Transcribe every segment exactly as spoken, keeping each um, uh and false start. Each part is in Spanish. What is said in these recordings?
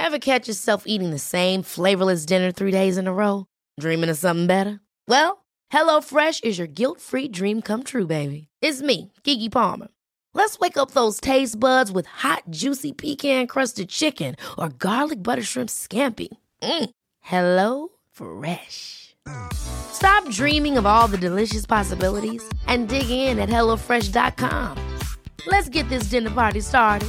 Ever catch yourself eating the same flavorless dinner three days in a row? Dreaming of something better? Well, HelloFresh is your guilt-free dream come true, baby. It's me, Keke Palmer. Let's wake up those taste buds with hot, juicy pecan-crusted chicken or garlic butter shrimp scampi. Mm. Hello Fresh. Stop dreaming of all the delicious possibilities and dig in at hello fresh dot com. Let's get this dinner party started.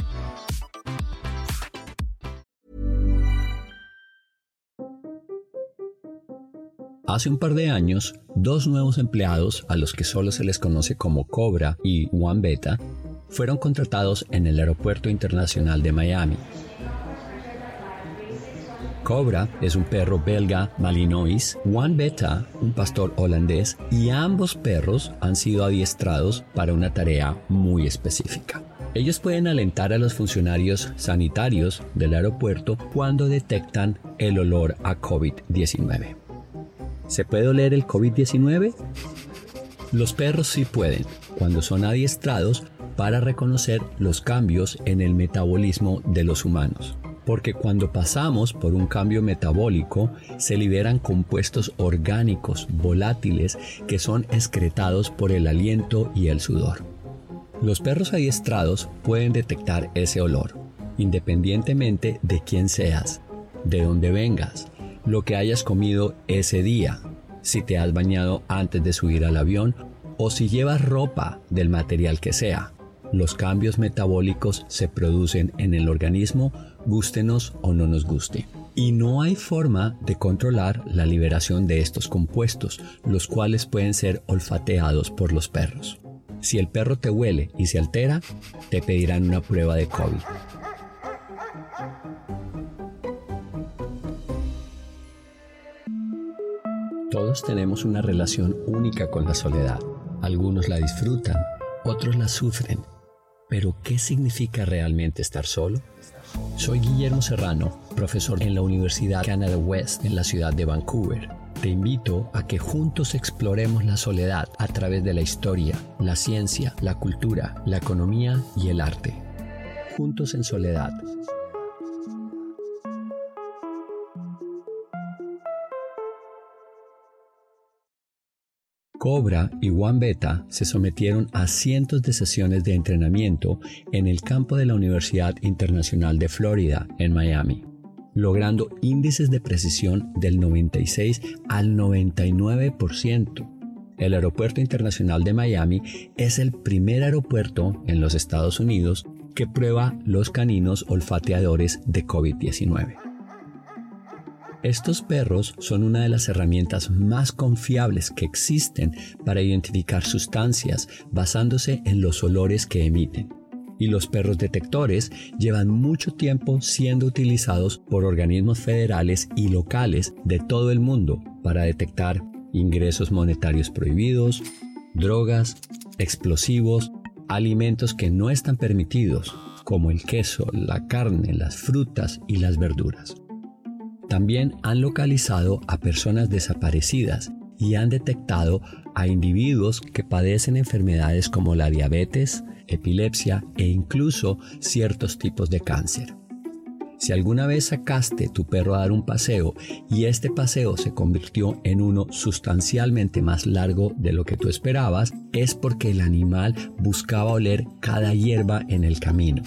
Hace un par de años, dos nuevos empleados, a los que solo se les conoce como Cobra y One Beta, fueron contratados en el Aeropuerto Internacional de Miami. Cobra es un perro belga Malinois, One Beta un pastor holandés, y ambos perros han sido adiestrados para una tarea muy específica. Ellos pueden alentar a los funcionarios sanitarios del aeropuerto cuando detectan el olor a COVID diecinueve. ¿Se puede oler el COVID diecinueve? Los perros sí pueden, cuando son adiestrados para reconocer los cambios en el metabolismo de los humanos. Porque cuando pasamos por un cambio metabólico, se liberan compuestos orgánicos volátiles que son excretados por el aliento y el sudor. Los perros adiestrados pueden detectar ese olor, independientemente de quién seas, de dónde vengas, lo que hayas comido ese día, si te has bañado antes de subir al avión o si llevas ropa del material que sea. Los cambios metabólicos se producen en el organismo, gústenos o no nos guste. Y no hay forma de controlar la liberación de estos compuestos, los cuales pueden ser olfateados por los perros. Si el perro te huele y se altera, te pedirán una prueba de COVID. Todos tenemos una relación única con la soledad. Algunos la disfrutan, otros la sufren. ¿Pero qué significa realmente estar solo? Soy Guillermo Serrano, profesor en la Universidad Canada West en la ciudad de Vancouver. Te invito a que juntos exploremos la soledad a través de la historia, la ciencia, la cultura, la economía y el arte. Juntos en soledad. Cobra y One Beta se sometieron a cientos de sesiones de entrenamiento en el campo de la Universidad Internacional de Florida, en Miami, logrando índices de precisión del noventa y seis al noventa y nueve por ciento. El Aeropuerto Internacional de Miami es el primer aeropuerto en los Estados Unidos que prueba los caninos olfateadores de COVID diecinueve. Estos perros son una de las herramientas más confiables que existen para identificar sustancias basándose en los olores que emiten. Y los perros detectores llevan mucho tiempo siendo utilizados por organismos federales y locales de todo el mundo para detectar ingresos monetarios prohibidos, drogas, explosivos, alimentos que no están permitidos, como el queso, la carne, las frutas y las verduras. También han localizado a personas desaparecidas y han detectado a individuos que padecen enfermedades como la diabetes, epilepsia e incluso ciertos tipos de cáncer. Si alguna vez sacaste tu perro a dar un paseo y este paseo se convirtió en uno sustancialmente más largo de lo que tú esperabas, es porque el animal buscaba oler cada hierba en el camino.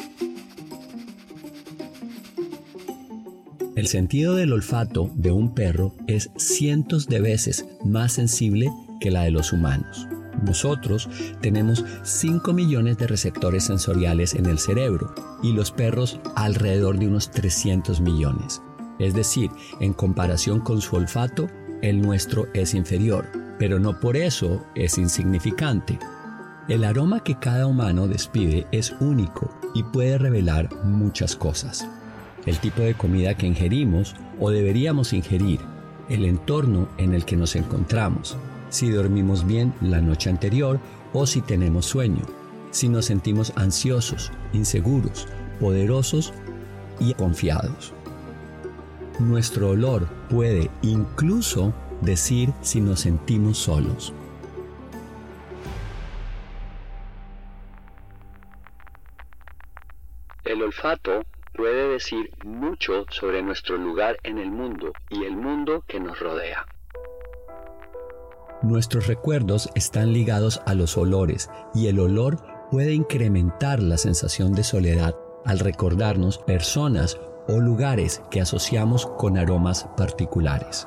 El sentido del olfato de un perro es cientos de veces más sensible que la de los humanos. Nosotros tenemos cinco millones de receptores sensoriales en el cerebro y los perros alrededor de unos trescientos millones. Es decir, en comparación con su olfato, el nuestro es inferior, pero no por eso es insignificante. El aroma que cada humano despide es único y puede revelar muchas cosas. El tipo de comida que ingerimos o deberíamos ingerir, el entorno en el que nos encontramos, si dormimos bien la noche anterior o si tenemos sueño, si nos sentimos ansiosos, inseguros, poderosos y confiados. Nuestro olor puede incluso decir si nos sentimos solos. El olfato puede decir mucho sobre nuestro lugar en el mundo y el mundo que nos rodea. Nuestros recuerdos están ligados a los olores y el olor puede incrementar la sensación de soledad al recordarnos personas o lugares que asociamos con aromas particulares.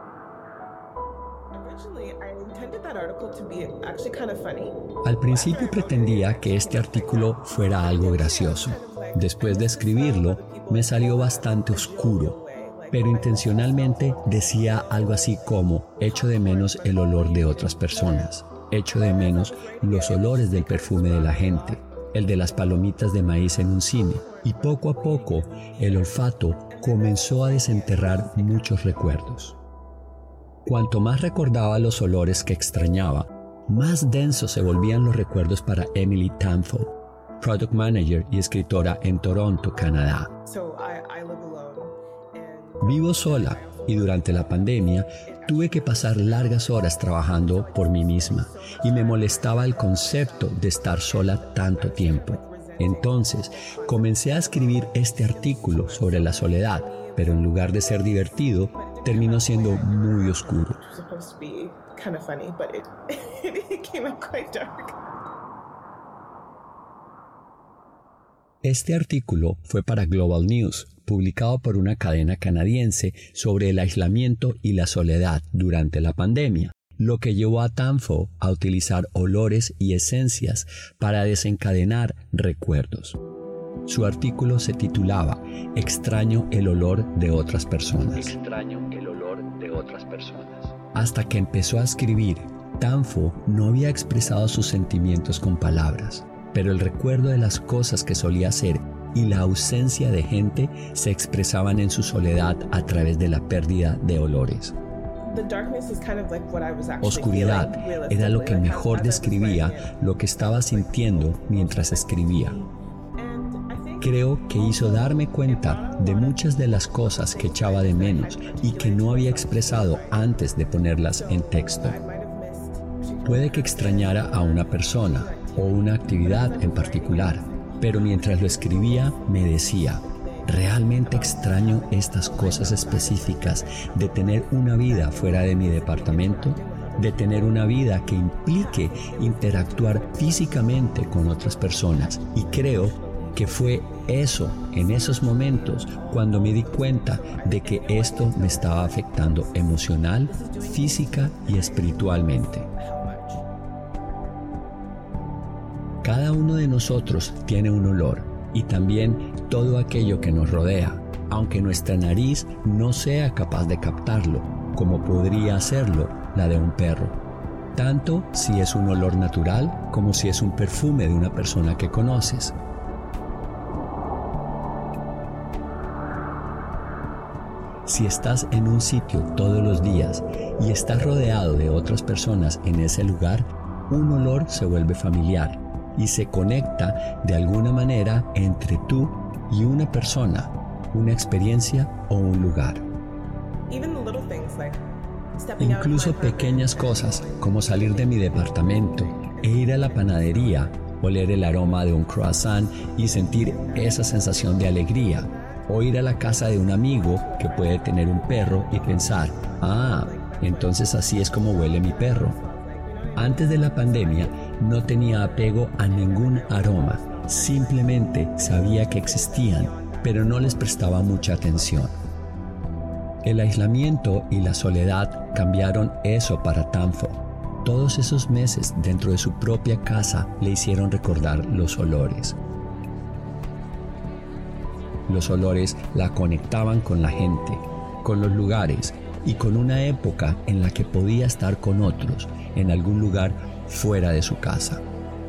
Al principio pretendía que este artículo fuera algo gracioso. Después de escribirlo, me salió bastante oscuro, pero intencionalmente decía algo así como: echo de menos el olor de otras personas, echo de menos los olores del perfume de la gente, el de las palomitas de maíz en un cine, y poco a poco el olfato comenzó a desenterrar muchos recuerdos. Cuanto más recordaba los olores que extrañaba, más densos se volvían los recuerdos para Emily Tanfo, Product Manager y escritora en Toronto, Canadá. Vivo sola y durante la pandemia tuve que pasar largas horas trabajando por mí misma y me molestaba el concepto de estar sola tanto tiempo. Entonces comencé a escribir este artículo sobre la soledad, pero en lugar de ser divertido, terminó siendo muy oscuro. Este artículo fue para Global News, publicado por una cadena canadiense sobre el aislamiento y la soledad durante la pandemia, lo que llevó a Tanfo a utilizar olores y esencias para desencadenar recuerdos. Su artículo se titulaba Extraño el olor de otras personas. Extraño el olor de otras personas. Hasta que empezó a escribir, Tanfo no había expresado sus sentimientos con palabras, pero el recuerdo de las cosas que solía hacer y la ausencia de gente se expresaban en su soledad a través de la pérdida de olores. Oscuridad era lo que mejor describía lo que estaba sintiendo mientras escribía. Creo que hizo darme cuenta de muchas de las cosas que echaba de menos y que no había expresado antes de ponerlas en texto. Puede que extrañara a una persona o una actividad en particular, pero mientras lo escribía me decía: realmente extraño estas cosas específicas de tener una vida fuera de mi departamento, de tener una vida que implique interactuar físicamente con otras personas. Y creo que fue eso, en esos momentos, cuando me di cuenta de que esto me estaba afectando emocional, física y espiritualmente. Cada uno de nosotros tiene un olor y también todo aquello que nos rodea, aunque nuestra nariz no sea capaz de captarlo, como podría hacerlo la de un perro. Tanto si es un olor natural como si es un perfume de una persona que conoces. Si estás en un sitio todos los días y estás rodeado de otras personas en ese lugar, un olor se vuelve familiar y se conecta de alguna manera entre tú y una persona, una experiencia o un lugar. Incluso pequeñas cosas como salir de mi departamento e ir a la panadería, oler el aroma de un croissant y sentir esa sensación de alegría, o ir a la casa de un amigo que puede tener un perro y pensar: ah, entonces así es como huele mi perro. Antes de la pandemia no tenía apego a ningún aroma, simplemente sabía que existían, pero no les prestaba mucha atención. El aislamiento y la soledad cambiaron eso para Tanfo. Todos esos meses dentro de su propia casa le hicieron recordar los olores. Los olores la conectaban con la gente, con los lugares y con una época en la que podía estar con otros en algún lugar fuera de su casa.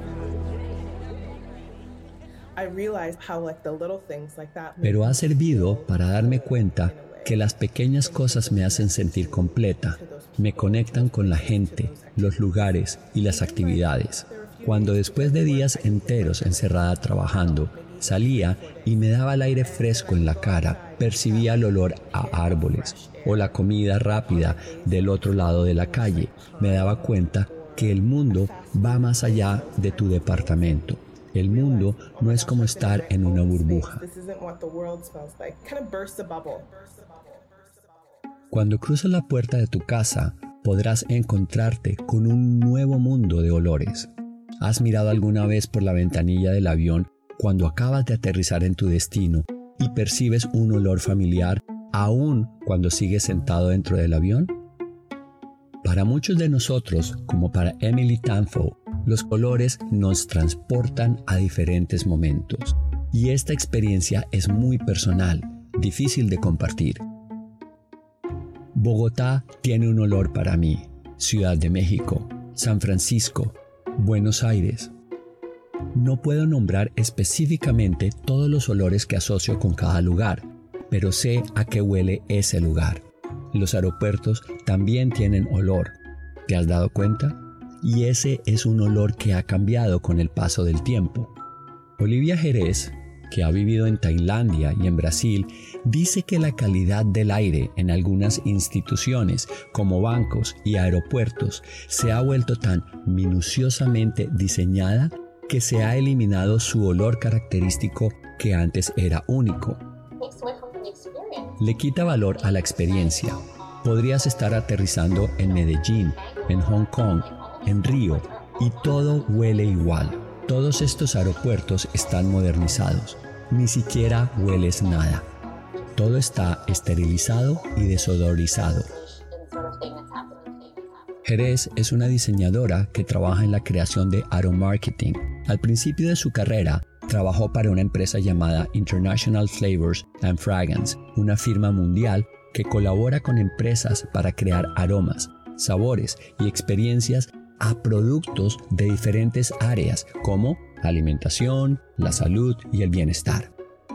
Pero ha servido para darme cuenta que las pequeñas cosas me hacen sentir completa, me conectan con la gente, los lugares y las actividades. Cuando después de días enteros encerrada trabajando, salía y me daba el aire fresco en la cara, percibía el olor a árboles o la comida rápida del otro lado de la calle. Me daba cuenta que el mundo va más allá de tu departamento El mundo no es como estar en una burbuja. Cuando cruzas la puerta de tu casa, podrás encontrarte con un nuevo mundo de olores. ¿Has mirado alguna vez por la ventanilla del avión cuando acabas de aterrizar en tu destino y percibes un olor familiar aún cuando sigues sentado dentro del avión? Para muchos de nosotros, como para Emily Tanfoe, los olores nos transportan a diferentes momentos. Y esta experiencia es muy personal, difícil de compartir. Bogotá tiene un olor para mí, Ciudad de México, San Francisco, Buenos Aires. No puedo nombrar específicamente todos los olores que asocio con cada lugar, pero sé a qué huele ese lugar. Los aeropuertos también tienen olor. ¿Te has dado cuenta? Y ese es un olor que ha cambiado con el paso del tiempo. Olivia Jerez, que ha vivido en Tailandia y en Brasil, dice que la calidad del aire en algunas instituciones como bancos y aeropuertos se ha vuelto tan minuciosamente diseñada que se ha eliminado su olor característico que antes era único. Le quita valor a la experiencia. Podrías estar aterrizando en Medellín, en Hong Kong, en Río, y todo huele igual. Todos estos aeropuertos están modernizados. Ni siquiera hueles nada. Todo está esterilizado y desodorizado. Jerez es una diseñadora que trabaja en la creación de aromarketing. Al principio de su carrera, trabajó para una empresa llamada International Flavors and Fragrance, una firma mundial que colabora con empresas para crear aromas, sabores y experiencias a productos de diferentes áreas como la alimentación, la salud y el bienestar.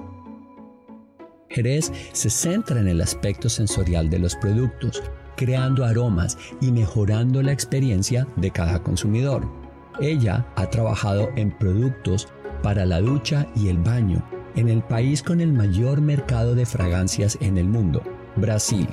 Jerez se centra en el aspecto sensorial de los productos, creando aromas y mejorando la experiencia de cada consumidor. Ella ha trabajado en productos para la ducha y el baño en el país con el mayor mercado de fragancias en el mundo, Brasil.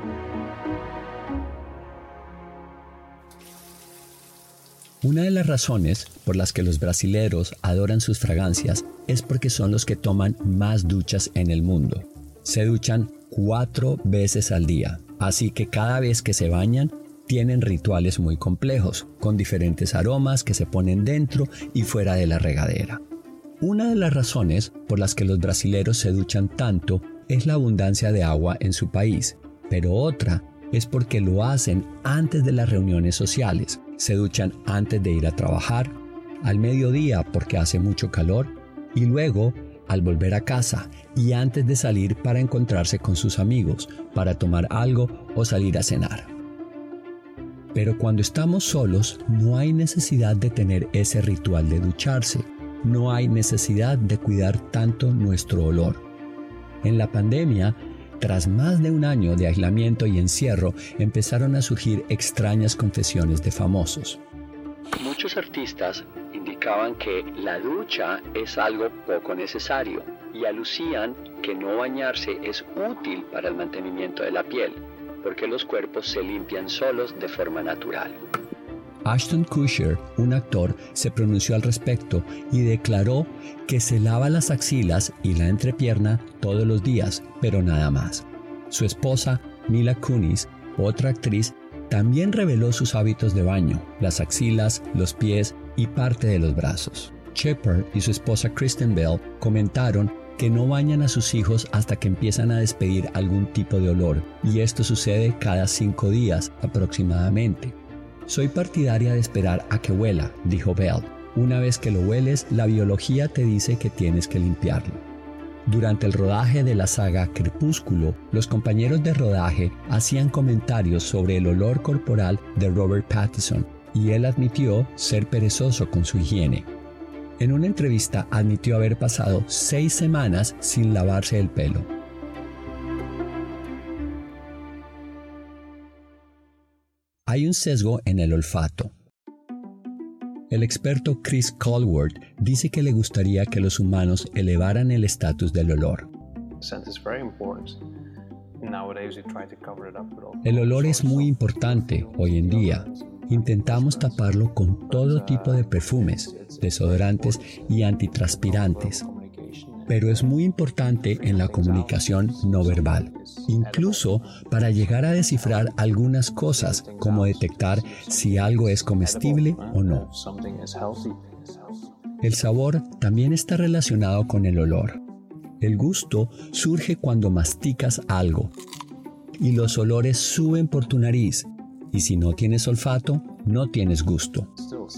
Una de las razones por las que los brasileros adoran sus fragancias es porque son los que toman más duchas en el mundo. Se duchan cuatro veces al día, así que cada vez que se bañan tienen rituales muy complejos, con diferentes aromas que se ponen dentro y fuera de la regadera. Una de las razones por las que los brasileros se duchan tanto es la abundancia de agua en su país, pero otra es porque lo hacen antes de las reuniones sociales. Se duchan antes de ir a trabajar, al mediodía porque hace mucho calor y luego al volver a casa y antes de salir para encontrarse con sus amigos, para tomar algo o salir a cenar. Pero cuando estamos solos no hay necesidad de tener ese ritual de ducharse, no hay necesidad de cuidar tanto nuestro olor. En la pandemia, tras más de un año de aislamiento y encierro, empezaron a surgir extrañas confesiones de famosos. Muchos artistas indicaban que la ducha es algo poco necesario y alucían que no bañarse es útil para el mantenimiento de la piel, porque los cuerpos se limpian solos de forma natural. Ashton Kutcher, un actor, se pronunció al respecto y declaró que se lava las axilas y la entrepierna todos los días, pero nada más. Su esposa, Mila Kunis, otra actriz, también reveló sus hábitos de baño, las axilas, los pies y parte de los brazos. Shepard y su esposa Kristen Bell comentaron que no bañan a sus hijos hasta que empiezan a despedir algún tipo de olor, y esto sucede cada cinco días aproximadamente. Soy partidaria de esperar a que huela, dijo Bell. Una vez que lo hueles, la biología te dice que tienes que limpiarlo. Durante el rodaje de la saga Crepúsculo, los compañeros de rodaje hacían comentarios sobre el olor corporal de Robert Pattinson y él admitió ser perezoso con su higiene. En una entrevista admitió haber pasado seis semanas sin lavarse el pelo. Hay un sesgo en el olfato. El experto Chris Colworth dice que le gustaría que los humanos elevaran el estatus del olor. El olor es muy importante hoy en día, Intentamos taparlo con todo tipo de perfumes, desodorantes y antitranspirantes. Pero es muy importante en la comunicación no verbal, incluso para llegar a descifrar algunas cosas, como detectar si algo es comestible o no. El sabor también está relacionado con el olor. El gusto surge cuando masticas algo y los olores suben por tu nariz, y si no tienes olfato, no tienes gusto.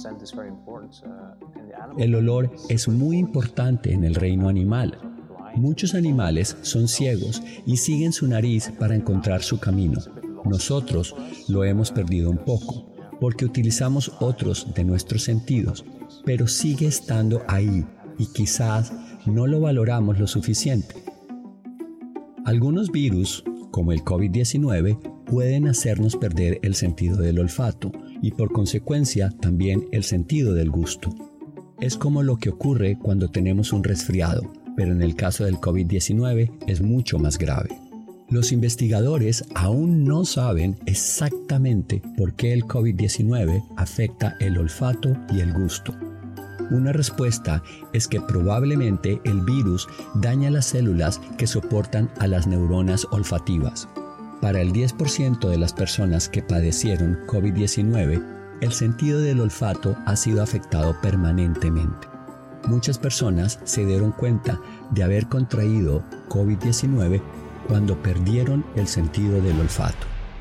El olor es muy importante en el reino animal. Muchos animales son ciegos y siguen su nariz para encontrar su camino. Nosotros lo hemos perdido un poco, porque utilizamos otros de nuestros sentidos, pero sigue estando ahí y quizás no lo valoramos lo suficiente. Algunos virus, como el COVID diecinueve, pueden hacernos perder el sentido del olfato y por consecuencia también el sentido del gusto. Es como lo que ocurre cuando tenemos un resfriado, pero en el caso del COVID diecinueve es mucho más grave. Los investigadores aún no saben exactamente por qué el COVID diecinueve afecta el olfato y el gusto. Una respuesta es que probablemente el virus daña las células que soportan a las neuronas olfativas. Para el diez por ciento de las personas que padecieron COVID diecinueve, el sentido del olfato ha sido afectado permanentemente. Muchas personas se dieron cuenta de haber contraído COVID diecinueve cuando perdieron el sentido del olfato.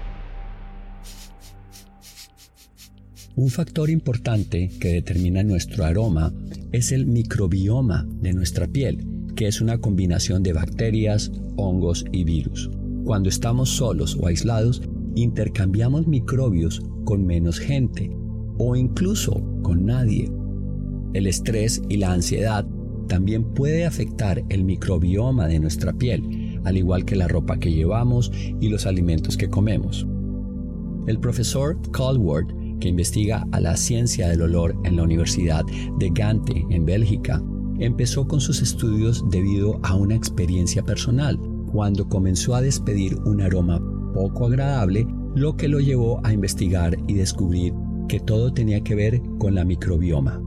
Un factor importante que determina nuestro aroma es el microbioma de nuestra piel, que es una combinación de bacterias, hongos y virus. Cuando estamos solos o aislados, intercambiamos microbios con menos gente o incluso con nadie. El estrés y la ansiedad también puede afectar el microbioma de nuestra piel, al igual que la ropa que llevamos y los alimentos que comemos. El profesor Calward, que investiga a la ciencia del olor en la Universidad de Gante en Bélgica, empezó con sus estudios debido a una experiencia personal, cuando comenzó a despedir un aroma poco agradable, lo que lo llevó a investigar y descubrir que todo tenía que ver con la microbioma.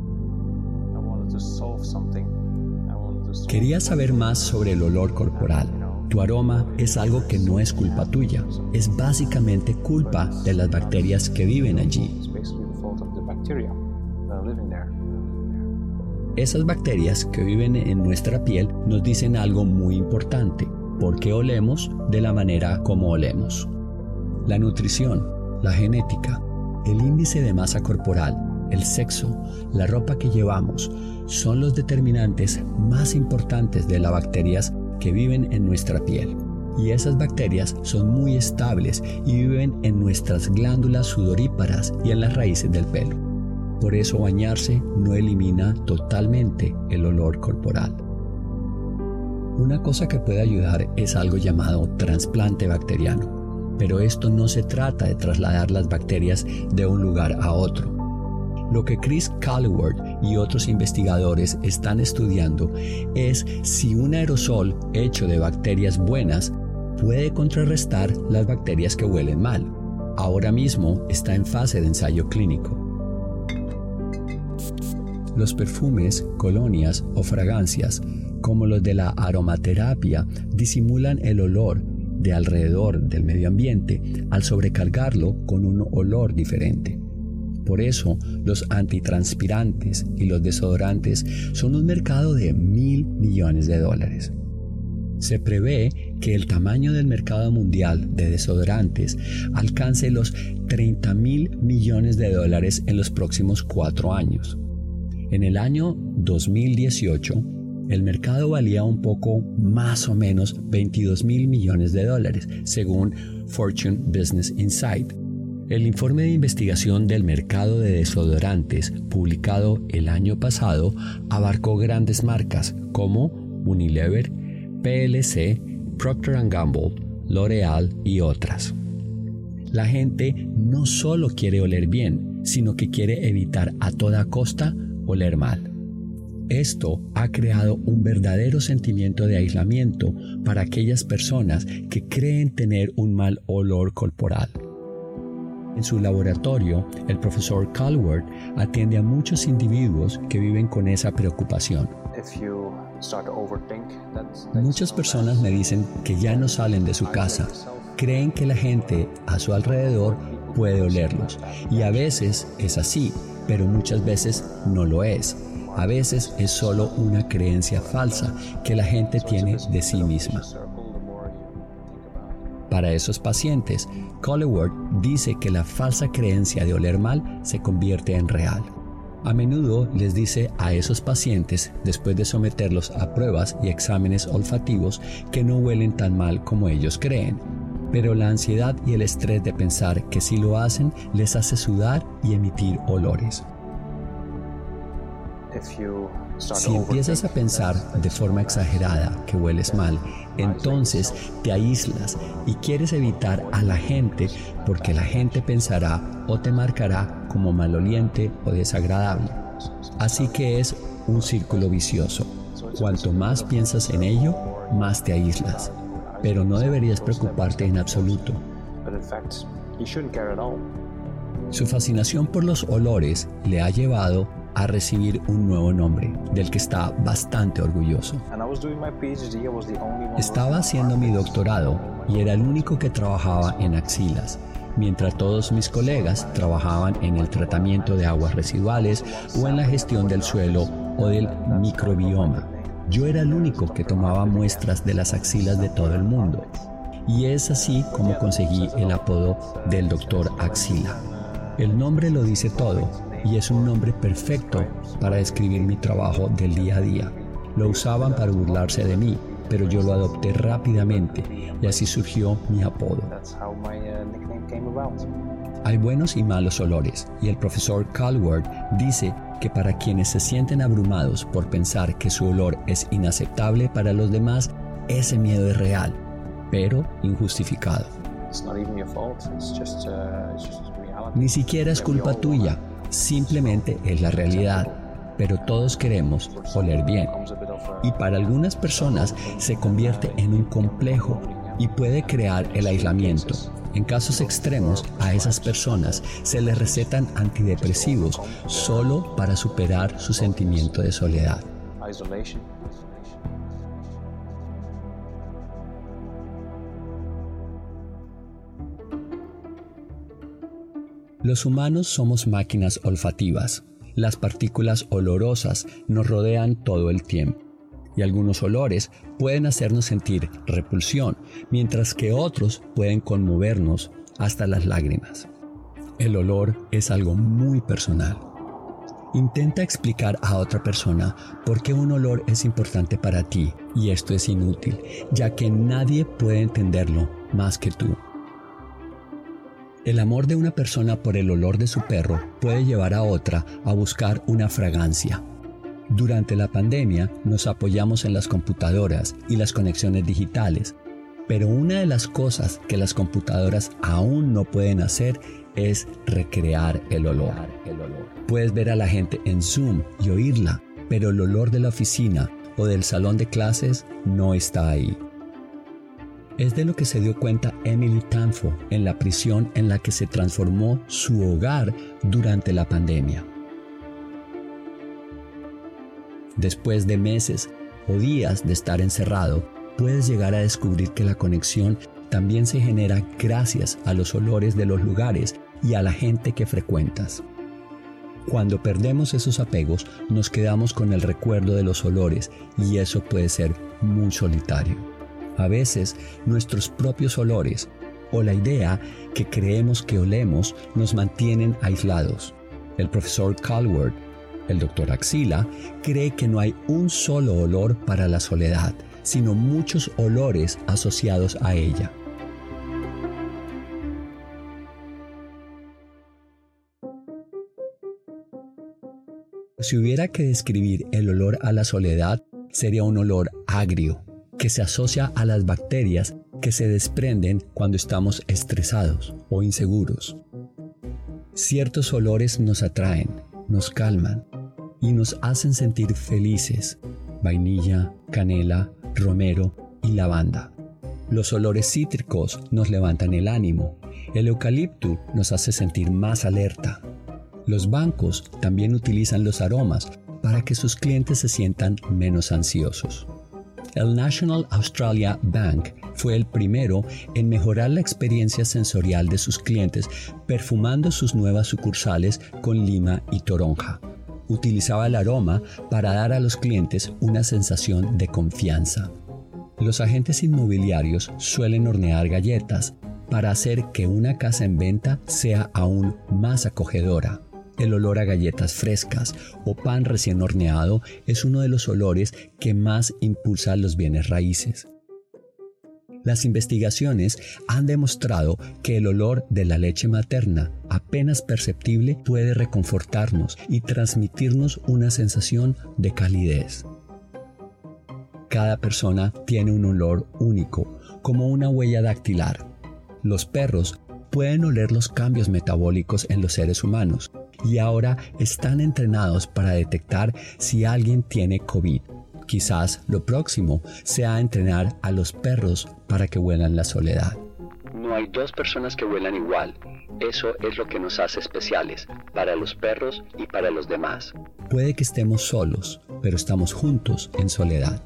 Quería saber más sobre el olor corporal. Tu aroma es algo que no es culpa tuya, es básicamente culpa de las bacterias que viven allí. Esas bacterias que viven en nuestra piel nos dicen algo muy importante: por qué olemos de la manera como olemos. La nutrición, la genética, el índice de masa corporal, el sexo, la ropa que llevamos, son los determinantes más importantes de las bacterias que viven en nuestra piel. Y esas bacterias son muy estables y viven en nuestras glándulas sudoríparas y en las raíces del pelo. Por eso bañarse no elimina totalmente el olor corporal. Una cosa que puede ayudar es algo llamado trasplante bacteriano, pero esto no se trata de trasladar las bacterias de un lugar a otro. Lo que Chris Calward y otros investigadores están estudiando es si un aerosol hecho de bacterias buenas puede contrarrestar las bacterias que huelen mal. Ahora mismo está en fase de ensayo clínico. Los perfumes, colonias o fragancias, como los de la aromaterapia, disimulan el olor de alrededor del medio ambiente al sobrecargarlo con un olor diferente. Por eso, los antitranspirantes y los desodorantes son un mercado de mil millones de dólares. Se prevé que el tamaño del mercado mundial de desodorantes alcance los treinta mil millones de dólares en los próximos cuatro años. En el año dos mil dieciocho, el mercado valía un poco más o menos veintidós mil millones de dólares, según Fortune Business Insight. El informe de investigación del mercado de desodorantes, publicado el año pasado, abarcó grandes marcas como Unilever, P L C, Procter and Gamble, L'Oreal y otras. La gente no solo quiere oler bien, sino que quiere evitar a toda costa oler mal. Esto ha creado un verdadero sentimiento de aislamiento para aquellas personas que creen tener un mal olor corporal. En su laboratorio, el profesor Calward atiende a muchos individuos que viven con esa preocupación. Muchas personas me dicen que ya no salen de su casa. Creen que la gente a su alrededor puede olerlos. Y a veces es así, pero muchas veces no lo es. A veces es solo una creencia falsa que la gente tiene de sí misma. Para esos pacientes, Calward dice que la falsa creencia de oler mal se convierte en real. A menudo les dice a esos pacientes, después de someterlos a pruebas y exámenes olfativos, que no huelen tan mal como ellos creen. Pero la ansiedad y el estrés de pensar que si lo hacen les hace sudar y emitir olores. Si empiezas a pensar de forma exagerada que hueles mal, entonces te aíslas y quieres evitar a la gente porque la gente pensará o te marcará como maloliente o desagradable. Así que es un círculo vicioso. Cuanto más piensas en ello, más te aíslas. Pero no deberías preocuparte en absoluto. Su fascinación por los olores le ha llevado a recibir un nuevo nombre, del que está bastante orgulloso. Estaba haciendo mi doctorado y era el único que trabajaba en axilas, mientras todos mis colegas trabajaban en el tratamiento de aguas residuales o en la gestión del suelo o del microbioma. Yo era el único que tomaba muestras de las axilas de todo el mundo. Y es así como conseguí el apodo del doctor Axila. El nombre lo dice todo y es un nombre perfecto para describir mi trabajo del día a día. Lo usaban para burlarse de mí, pero yo lo adopté rápidamente y así surgió mi apodo. Hay buenos y malos olores, y el profesor Calward dice que para quienes se sienten abrumados por pensar que su olor es inaceptable para los demás, ese miedo es real, pero injustificado. Ni siquiera es culpa tuya, simplemente es la realidad. Pero todos queremos oler bien. Y para algunas personas se convierte en un complejo y puede crear el aislamiento. En casos extremos, a esas personas se les recetan antidepresivos solo para superar su sentimiento de soledad. Los humanos somos máquinas olfativas. Las partículas olorosas nos rodean todo el tiempo. Y algunos olores pueden hacernos sentir repulsión, mientras que otros pueden conmovernos hasta las lágrimas. El olor es algo muy personal. Intenta explicar a otra persona por qué un olor es importante para ti, y esto es inútil, ya que nadie puede entenderlo más que tú. El amor de una persona por el olor de su perro puede llevar a otra a buscar una fragancia. Durante la pandemia nos apoyamos en las computadoras y las conexiones digitales, pero una de las cosas que las computadoras aún no pueden hacer es recrear el olor. Puedes ver a la gente en Zoom y oírla, pero el olor de la oficina o del salón de clases no está ahí. Es de lo que se dio cuenta Emily Tanfo en la prisión en la que se transformó su hogar durante la pandemia. Después de meses o días de estar encerrado, puedes llegar a descubrir que la conexión también se genera gracias a los olores de los lugares y a la gente que frecuentas. Cuando perdemos esos apegos, nos quedamos con el recuerdo de los olores y eso puede ser muy solitario. A veces, nuestros propios olores o la idea que creemos que olemos nos mantienen aislados. El profesor Calward, el doctor Axila, cree que no hay un solo olor para la soledad, sino muchos olores asociados a ella. Si hubiera que describir el olor a la soledad, sería un olor agrio, que se asocia a las bacterias que se desprenden cuando estamos estresados o inseguros. Ciertos olores nos atraen, nos calman y nos hacen sentir felices: vainilla, canela, romero y lavanda. Los olores cítricos nos levantan el ánimo. El eucalipto nos hace sentir más alerta. Los bancos también utilizan los aromas para que sus clientes se sientan menos ansiosos. El National Australia Bank fue el primero en mejorar la experiencia sensorial de sus clientes perfumando sus nuevas sucursales con lima y toronja. Utilizaba el aroma para dar a los clientes una sensación de confianza. Los agentes inmobiliarios suelen hornear galletas para hacer que una casa en venta sea aún más acogedora. El olor a galletas frescas o pan recién horneado es uno de los olores que más impulsa los bienes raíces. Las investigaciones han demostrado que el olor de la leche materna, apenas perceptible, puede reconfortarnos y transmitirnos una sensación de calidez. Cada persona tiene un olor único, como una huella dactilar. Los perros pueden oler los cambios metabólicos en los seres humanos y ahora están entrenados para detectar si alguien tiene COVID. Quizás lo próximo sea entrenar a los perros para que huelan la soledad. No hay dos personas que huelan igual. Eso es lo que nos hace especiales, para los perros y para los demás. Puede que estemos solos, pero estamos juntos en soledad.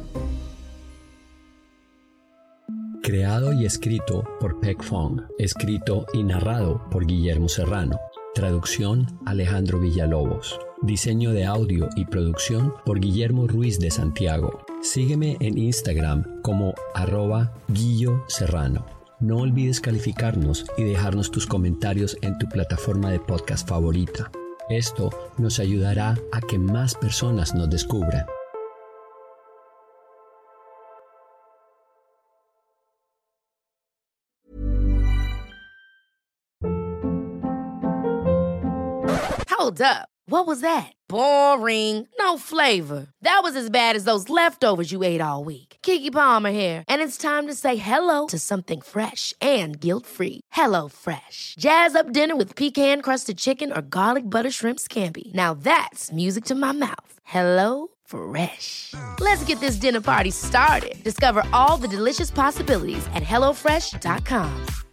Creado y escrito por Pek Fong, escrito y narrado por Guillermo Serrano. Traducción Alejandro Villalobos. Diseño de audio y producción por Guillermo Ruiz de Santiago. Sígueme en Instagram como arroba Guillo Serrano. No olvides calificarnos y dejarnos tus comentarios en tu plataforma de podcast favorita. Esto nos ayudará a que más personas nos descubran. Hold up. What was that? Boring. No flavor. That was as bad as those leftovers you ate all week. Keke Palmer here, and it's time to say hello to something fresh and guilt-free. Hello Fresh. Jazz up dinner with pecan-crusted chicken or garlic butter shrimp scampi. Now that's music to my mouth. Hello Fresh. Let's get this dinner party started. Discover all the delicious possibilities at hello fresh dot com.